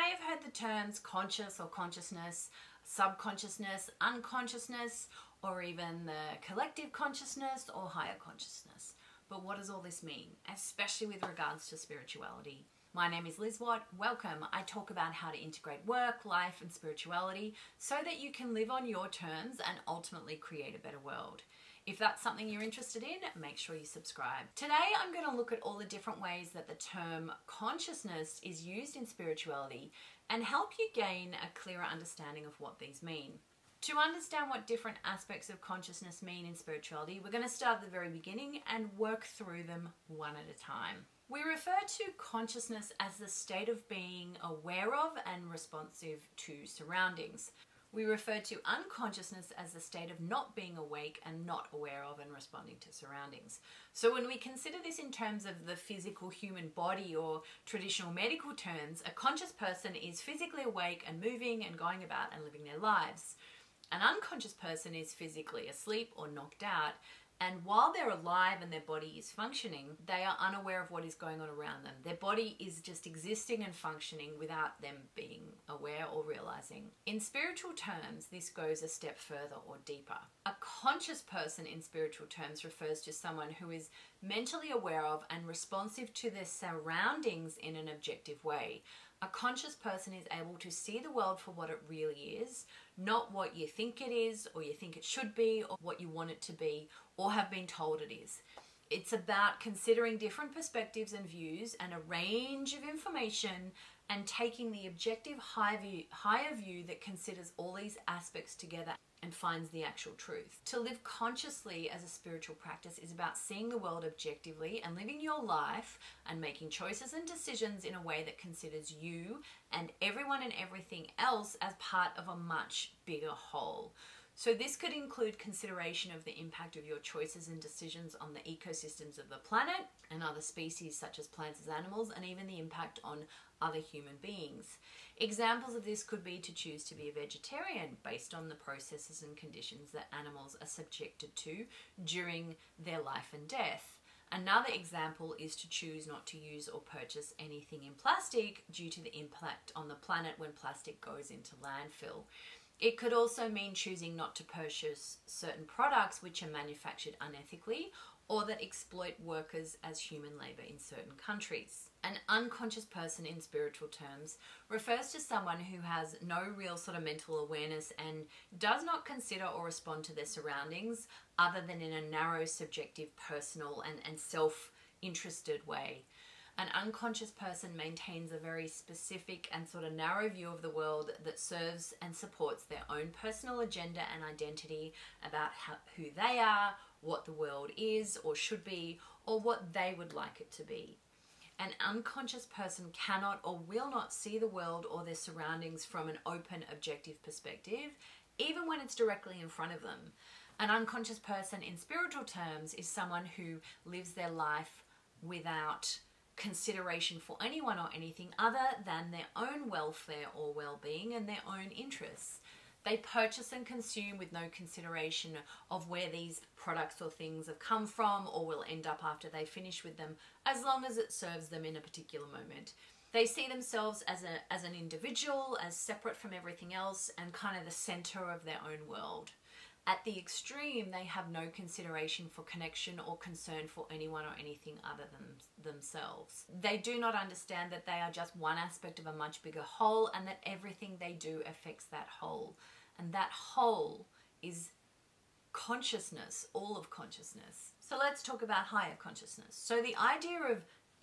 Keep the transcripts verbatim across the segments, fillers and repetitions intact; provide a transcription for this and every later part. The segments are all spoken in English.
may have heard the terms conscious or consciousness, subconsciousness, unconsciousness, or even the collective consciousness or higher consciousness. But what does all this mean, especially with regards to spirituality? My name is Liz Watt. Welcome. I talk about how to integrate work, life, and spirituality so that you can live on your terms and ultimately create a better world. If that's something you're interested in, make sure you subscribe. Today, I'm going to look at all the different ways that the term consciousness is used in spirituality and help you gain a clearer understanding of what these mean. To understand what different aspects of consciousness mean in spirituality, we're going to start at the very beginning and work through them one at a time. We refer to consciousness as the state of being aware of and responsive to surroundings. We refer to unconsciousness as the state of not being awake and not aware of and responding to surroundings. So when we consider this in terms of the physical human body or traditional medical terms, a conscious person is physically awake and moving and going about and living their lives. An unconscious person is physically asleep or knocked out, and while they're alive and their body is functioning, they are unaware of what is going on around them. Their body is just existing and functioning without them being aware or realizing. In spiritual terms, this goes a step further or deeper. A conscious person in spiritual terms refers to someone who is mentally aware of and responsive to their surroundings in an objective way. A conscious person is able to see the world for what it really is, not what you think it is, or you think it should be, or what you want it to be, or have been told it is. It's about considering different perspectives and views and a range of information and taking the objective high view, higher view that considers all these aspects together and finds the actual truth. To live consciously as a spiritual practice is about seeing the world objectively and living your life and making choices and decisions in a way that considers you and everyone and everything else as part of a much bigger whole. So this could include consideration of the impact of your choices and decisions on the ecosystems of the planet and other species such as plants and animals, and even the impact on other human beings. Examples of this could be to choose to be a vegetarian based on the processes and conditions that animals are subjected to during their life and death. Another example is to choose not to use or purchase anything in plastic due to the impact on the planet when plastic goes into landfill. It could also mean choosing not to purchase certain products which are manufactured unethically or that exploit workers as human labor in certain countries. An unconscious person in spiritual terms refers to someone who has no real sort of mental awareness and does not consider or respond to their surroundings other than in a narrow, subjective, personal and, and self-interested way. An unconscious person maintains a very specific and sort of narrow view of the world that serves and supports their own personal agenda and identity about how, who they are, what the world is or should be, or what they would like it to be. An unconscious person cannot or will not see the world or their surroundings from an open, objective perspective, even when it's directly in front of them. An unconscious person in spiritual terms is someone who lives their life without consideration for anyone or anything other than their own welfare or well-being and their own interests. They purchase and consume with no consideration of where these products or things have come from or will end up after they finish with them, as long as it serves them in a particular moment. They see themselves as a as an individual, as separate from everything else, and kind of the center of their own world. At the extreme, they have no consideration for connection or concern for anyone or anything other than themselves. They do not understand that they are just one aspect of a much bigger whole and that everything they do affects that whole. And that whole is consciousness, all of consciousness. So let's talk about higher consciousness. So the idea of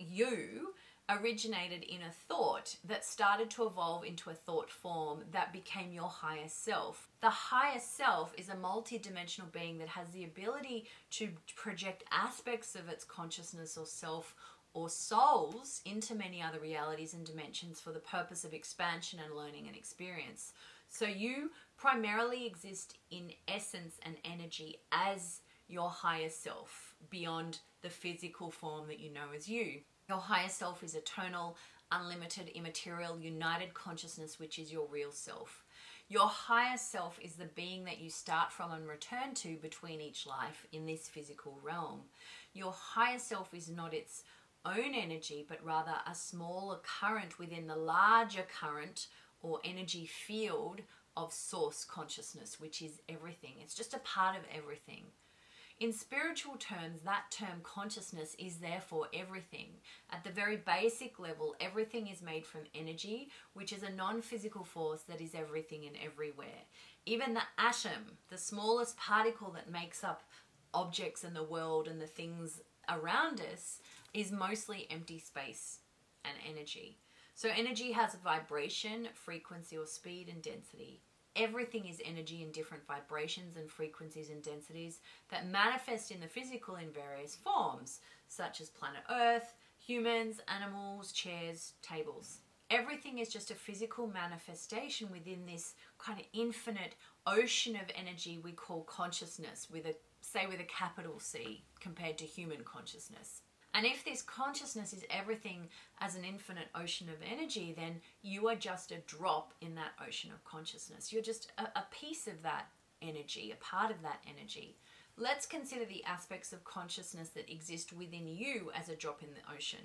you originated in a thought that started to evolve into a thought form that became your higher self. The higher self is a multi-dimensional being that has the ability to project aspects of its consciousness or self or souls into many other realities and dimensions for the purpose of expansion and learning and experience. So you primarily exist in essence and energy as your higher self beyond the physical form that you know as you. Your higher self is eternal, unlimited, immaterial, united consciousness, which is your real self. Your higher self is the being that you start from and return to between each life in this physical realm. Your higher self is not its own energy, but rather a smaller current within the larger current or energy field of source consciousness, which is everything. It's just a part of everything. In spiritual terms, that term consciousness is therefore everything. At the very basic level, everything is made from energy, which is a non-physical force that is everything and everywhere. Even the atom, the smallest particle that makes up objects in the world and the things around us, is mostly empty space and energy. So energy has a vibration, frequency or speed and density. Everything is energy in different vibrations and frequencies and densities that manifest in the physical in various forms, such as planet Earth, humans, animals, chairs, tables. Everything is just a physical manifestation within this kind of infinite ocean of energy we call consciousness, with a, say with a capital C, compared to human consciousness. And if this consciousness is everything as an infinite ocean of energy, then you are just a drop in that ocean of consciousness. You're just a, a piece of that energy, a part of that energy. Let's consider the aspects of consciousness that exist within you as a drop in the ocean.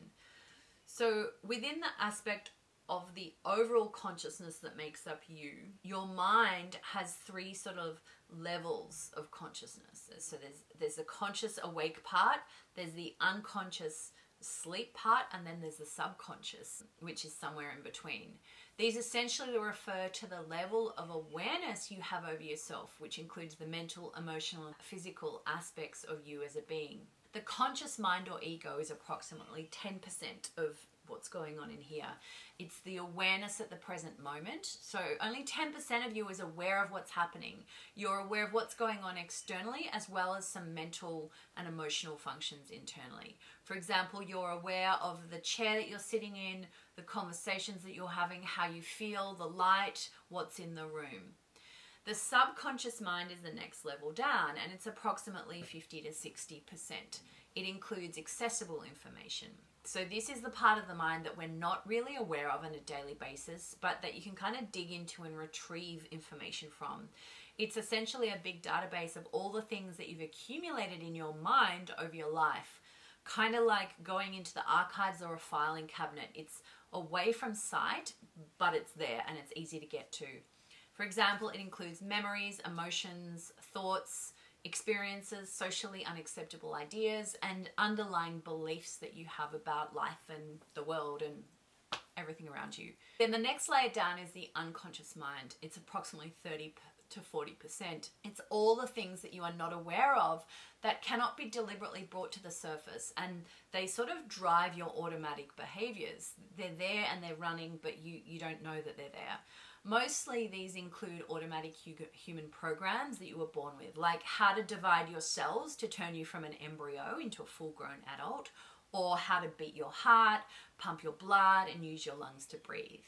So within the aspect of the overall consciousness that makes up you, your mind has three sort of levels of consciousness. So there's there's the conscious awake part, there's the unconscious sleep part, and then there's the subconscious, which is somewhere in between. These essentially refer to the level of awareness you have over yourself, which includes the mental, emotional, and physical aspects of you as a being. The conscious mind or ego is approximately ten percent of what's going on in here. It's the awareness at the present moment. So only ten percent of you is aware of what's happening. You're aware of what's going on externally, as well as some mental and emotional functions internally. For example, you're aware of the chair that you're sitting in, the conversations that you're having, how you feel, the light, what's in the room. The subconscious mind is the next level down, and it's approximately fifty to sixty percent. It includes accessible information. So this is the part of the mind that we're not really aware of on a daily basis, but that you can kind of dig into and retrieve information from. It's essentially a big database of all the things that you've accumulated in your mind over your life. Kind of like going into the archives or a filing cabinet. It's away from sight, but it's there and it's easy to get to. For example, it includes memories, emotions, thoughts, experiences, socially unacceptable ideas, and underlying beliefs that you have about life and the world and everything around you. Then the next layer down is the unconscious mind. It's approximately thirty to forty percent. It's all the things that you are not aware of that cannot be deliberately brought to the surface, and they sort of drive your automatic behaviors. They're there and they're running, but you, you don't know that they're there. Mostly these include automatic human programs that you were born with, like how to divide your cells to turn you from an embryo into a full-grown adult, or how to beat your heart, pump your blood, and use your lungs to breathe.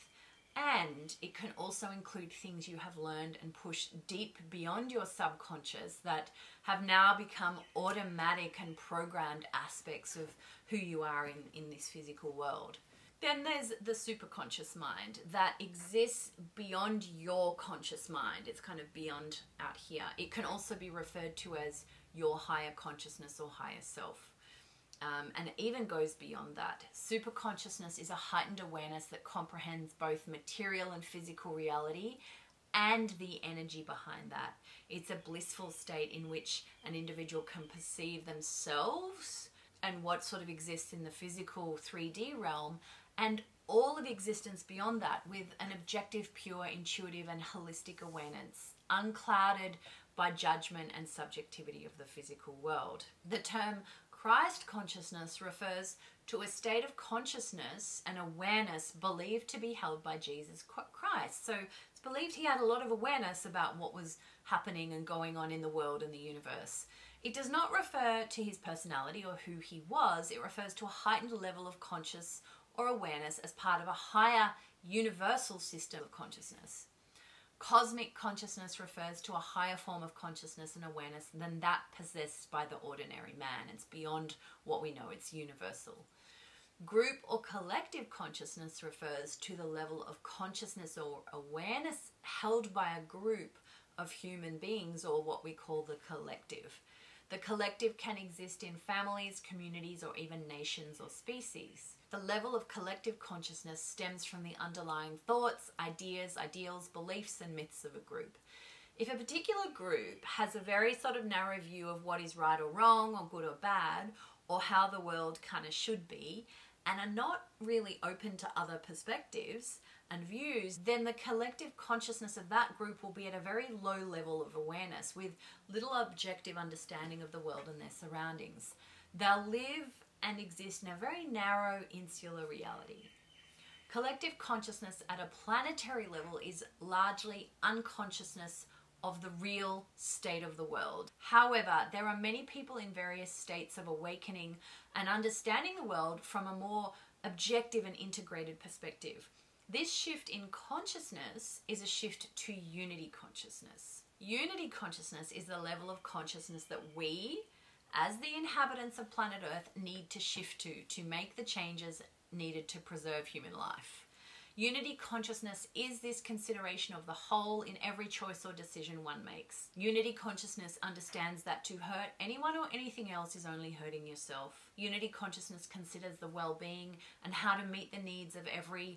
And it can also include things you have learned and pushed deep beyond your subconscious that have now become automatic and programmed aspects of who you are in, in this physical world. Then there's the superconscious mind that exists beyond your conscious mind. It's kind of beyond out here. It can also be referred to as your higher consciousness or higher self. Um, and it even goes beyond that. Superconsciousness is a heightened awareness that comprehends both material and physical reality and the energy behind that. It's a blissful state in which an individual can perceive themselves and what sort of exists in the physical three D realm, and all of existence beyond that, with an objective, pure, intuitive, and holistic awareness, unclouded by judgment and subjectivity of the physical world. The term Christ consciousness refers to a state of consciousness and awareness believed to be held by Jesus Christ. So it's believed he had a lot of awareness about what was happening and going on in the world and the universe. It does not refer to his personality or who he was. It refers to a heightened level of conscious or awareness as part of a higher universal system of consciousness. Cosmic consciousness refers to a higher form of consciousness and awareness than that possessed by the ordinary man. It's beyond what we know, it's universal. Group or collective consciousness refers to the level of consciousness or awareness held by a group of human beings, or what we call the collective. The collective can exist in families, communities, or even nations or species. The level of collective consciousness stems from the underlying thoughts, ideas, ideals, beliefs, and myths of a group. If a particular group has a very sort of narrow view of what is right or wrong, or good or bad, or how the world kind of should be, and are not really open to other perspectives and views, then the collective consciousness of that group will be at a very low level of awareness with little objective understanding of the world and their surroundings. They'll live and exist in a very narrow, insular reality. Collective consciousness at a planetary level is largely unconsciousness of the real state of the world. However, there are many people in various states of awakening and understanding the world from a more objective and integrated perspective. This shift in consciousness is a shift to unity consciousness. Unity consciousness is the level of consciousness that we, as the inhabitants of planet Earth, need to shift to to make the changes needed to preserve human life. Unity consciousness is this consideration of the whole in every choice or decision one makes. Unity consciousness understands that to hurt anyone or anything else is only hurting yourself. Unity consciousness considers the well-being and how to meet the needs of every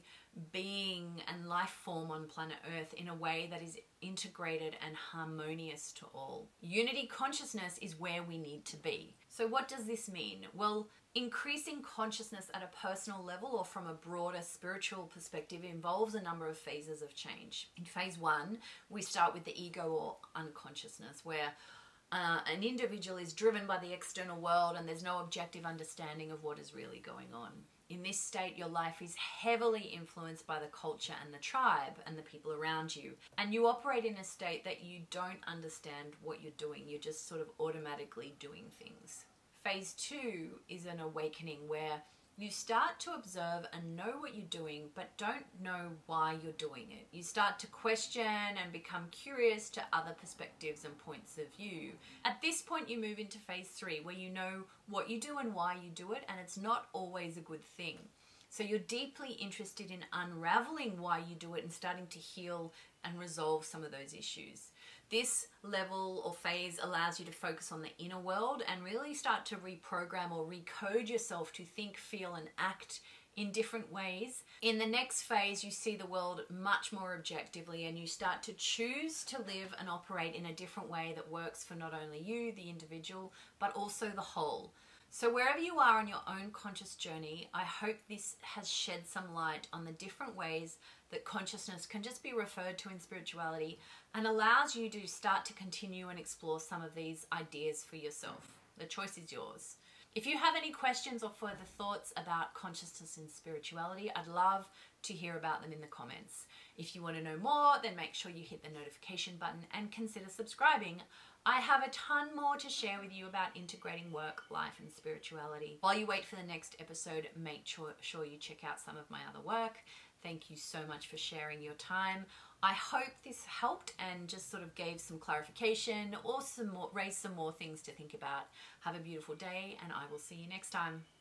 being and life form on planet Earth in a way that is integrated and harmonious to all. Unity consciousness is where we need to be. So what does this mean? Well, increasing consciousness at a personal level or from a broader spiritual perspective involves a number of phases of change. In phase one, we start with the ego or unconsciousness, where uh, an individual is driven by the external world and there's no objective understanding of what is really going on. In this state, your life is heavily influenced by the culture and the tribe and the people around you. And you operate in a state that you don't understand what you're doing. You're just sort of automatically doing things. Phase two is an awakening where you start to observe and know what you're doing, but don't know why you're doing it. You start to question and become curious to other perspectives and points of view. At this point, you move into phase three, where you know what you do and why you do it, and it's not always a good thing. So you're deeply interested in unraveling why you do it and starting to heal and resolve some of those issues. This level or phase allows you to focus on the inner world and really start to reprogram or recode yourself to think, feel, and act in different ways. In the next phase, you see the world much more objectively and you start to choose to live and operate in a different way that works for not only you, the individual, but also the whole. So wherever you are on your own conscious journey, I hope this has shed some light on the different ways that consciousness can just be referred to in spirituality and allows you to start to continue and explore some of these ideas for yourself. The choice is yours. If you have any questions or further thoughts about consciousness and spirituality, I'd love to hear about them in the comments. If you want to know more, then make sure you hit the notification button and consider subscribing. I have a ton more to share with you about integrating work, life, and spirituality. While you wait for the next episode, make sure, sure you check out some of my other work. Thank you so much for sharing your time. I hope this helped and just sort of gave some clarification or some more, raised some more things to think about. Have a beautiful day, and I will see you next time.